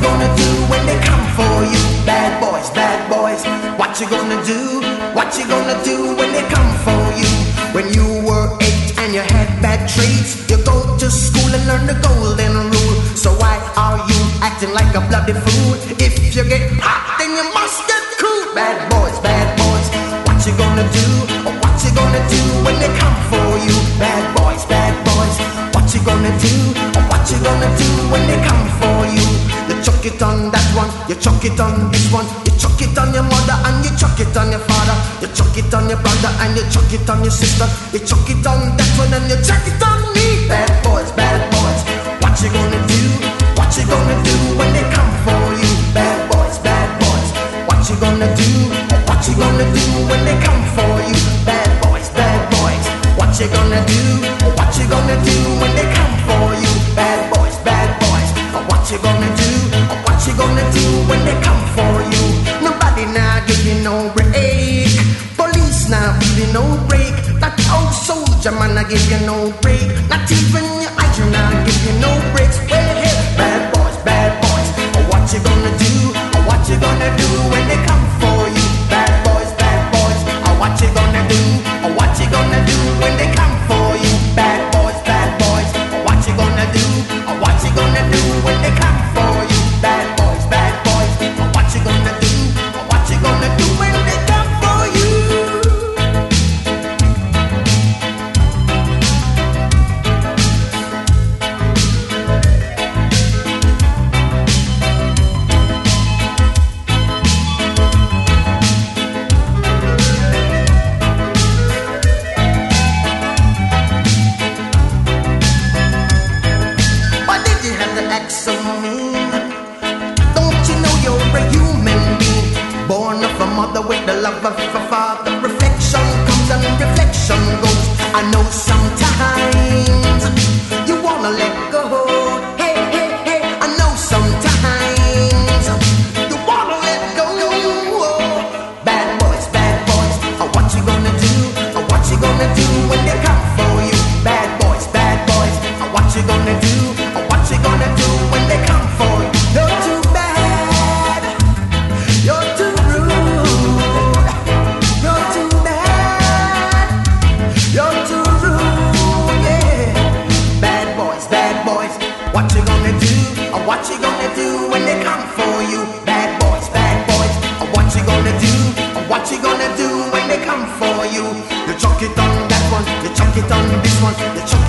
gonna do when they come for you? Bad boys, what you gonna do? What you gonna do when they come for you? When you were 8 and you had bad traits, you go to school and learn the golden rule. So why are you acting like a bloody fool? If you get hot, then you must get cool. Bad boys, what you gonna do? What you gonna do when they come for you? Bad boys, what you gonna do? What you gonna do when they come for you? You chuck it on that one, you chuck it on this one, you chuck it on your mother and you chuck it on your father, you chuck it on your brother and you chuck it on your sister, you chuck it on that one and you chuck it on me. Bad boys, what you gonna do? What you gonna do when they come for you? Bad boys, what you gonna do? What you gonna do when they come for you? Bad boys, what you gonna do? What you gonna do when they come for you? Bad boys, what you gonna do? What you gonna do when they come for you? Nobody now give you no break. Police now give you no break. That old soldier man I give you no break. Not even your eyes now give you no breaks. Well, hey, bad boys, what you gonna do? What you gonna do when they come for you? Bad boys, what you gonna do? What you gonna do when they come for you? Bad boys, what you gonna do? What you gonna do when they come for you? Bad boys, what you gonna do? What you gonna do when they come for you? Why did you have to act so mean? Don't you know you're a human being, born of a mother with the love of a father? Reflection comes and reflection goes. I know sometimes you wanna let go. Hey, I know sometimes you wanna let go. Bad boys, what you gonna do? What you gonna do when they come for you? Bad boys, what you gonna do? What you gonna do when they come for you? You're too bad, you're too rude, you're too bad, you're too rude, yeah. Bad boys, what you gonna do? What you gonna do when they come for you? Bad boys, what you gonna do? What you gonna do when they come for you? You chuck it on that one, you chuck it on this one, you chuck